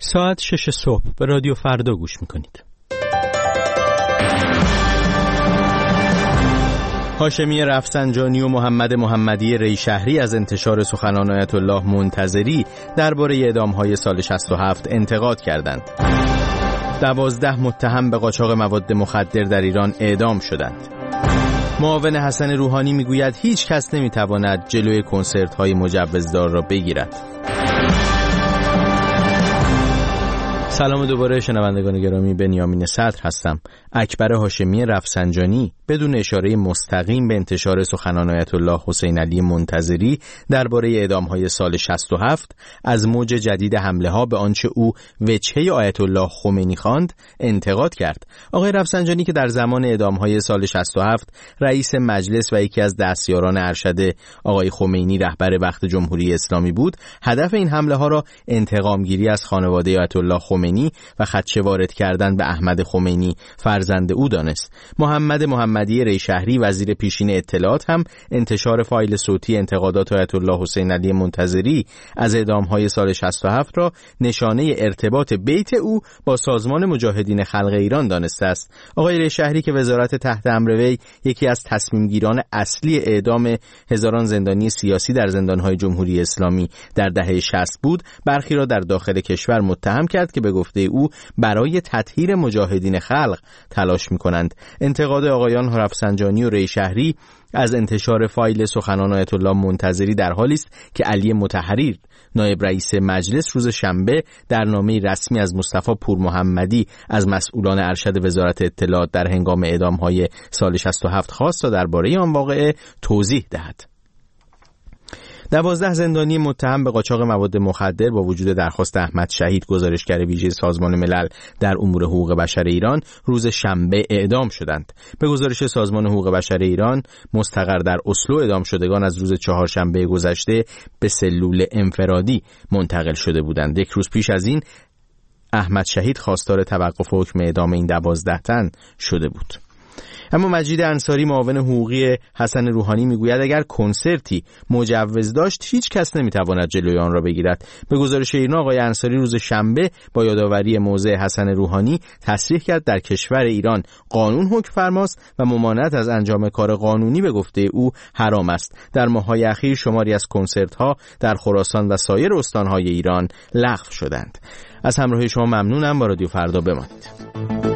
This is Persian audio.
ساعت 6 صبح به رادیو فردا گوش میکنید. هاشمی رفسنجانی و محمد محمدی ریشهری از انتشار سخنان آیت الله منتظری درباره اعدام‌های سال 67 انتقاد کردند. 12 متهم به قاچاق مواد مخدر در ایران اعدام شدند. معاون حسن روحانی میگوید هیچ کس نمیتواند جلوی کنسرت‌های مجوزدار را بگیرد. سلام دوباره شنوندگان گرامی، بنیامین صدر هستم. اکبر هاشمی رفسنجانی بدون اشاره مستقیم به انتشار سخنان آیت الله حسین علی منتظری درباره اعدام‌های سال 67 از موج جدید حمله‌ها به آنچه او وجهه آیت الله خمینی خواند انتقاد کرد. آقای رفسنجانی که در زمان اعدام‌های سال 67 رئیس مجلس و یکی از دستیاران ارشد آقای خمینی رهبر وقت جمهوری اسلامی بود، هدف این حمله‌ها را انتقام‌گیری از خانواده آیت الله خمینی و خدشه وارد کردن به احمد خمینی فرزند او دانست. محمد محمدی ریشهری وزیر پیشین اطلاعات هم انتشار فایل صوتی انتقادات آیت الله حسین علی منتظری از اعدام‌های سال 67 را نشانه ارتباط بیت او با سازمان مجاهدین خلق ایران دانسته است. آقای ریشهری که وزارت تحت امر وی یکی از تصمیمگیران اصلی اعدام هزاران زندانی سیاسی در زندان‌های جمهوری اسلامی در دهه 60 بود، برخی را در داخل کشور متهم کرد که به گفته او برای تطهیر مجاهدین خلق تلاش می‌کنند. انتقاد آقایان رفسنجانی و ریشهری از انتشار فایل سخنان آیت الله منتظری در حالی است که علی مطهری نایب رئیس مجلس روز شنبه در نامه رسمی از مصطفی پورمحمدی از مسئولان ارشد وزارت اطلاعات در هنگام اعدام‌های سال 67 خواست تا درباره آن واقعه توضیح دهد. 12 زندانی متهم به قاچاق مواد مخدر با وجود درخواست احمد شهید، گزارشگر ویژه سازمان ملل در امور حقوق بشر ایران، روز شنبه اعدام شدند. به گزارش سازمان حقوق بشر ایران مستقر در اسلو، اعدام شدگان از روز چهارشنبه گذشته به سلول انفرادی منتقل شده بودند. یک روز پیش از این احمد شهید خواستار توقف حکم اعدام این 12 تن شده بود. اما مجید انصاری معاون حقوقی حسن روحانی میگوید اگر کنسرتی مجوز داشت هیچ کس نمیتواند جلوی آن را بگیرد. به گزارش ایرنا آقای انصاری روز شنبه با یادآوری موضع حسن روحانی تصریح کرد در کشور ایران قانون حکم فرماست و ممانعت از انجام کار قانونی به گفته او حرام است. در ماه‌های اخیر شماری از کنسرت‌ها در خراسان و سایر استان‌های ایران لغو شدند. از همراهی شما ممنونم. با رادیو فردا بمانید.